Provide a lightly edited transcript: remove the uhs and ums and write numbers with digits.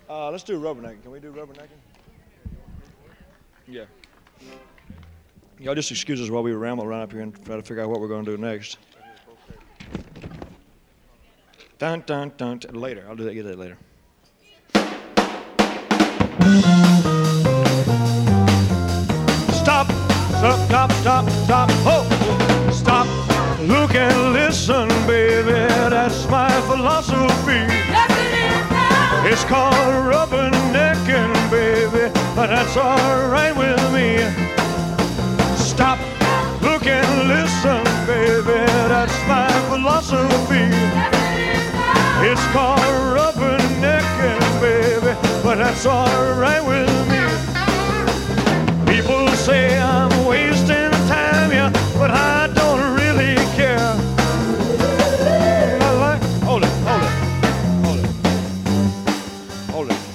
Let's do rubbernecking. Can we do rubbernecking? Yeah. Y'all just excuse us while we ramble around up here and try to figure out what we're going to do next. Dun, dun, dun, dun. Later. I'll get that later. Stop, stop, stop, stop, stop. Oh! Stop, look and listen, baby. That's my philosophy. Yes, it is now. It's called rubbernecking, baby, but that's all right with me. Stop, look and listen, baby. That's my philosophy. Yes, it is now. It's called rubbernecking, baby, but that's all right with me.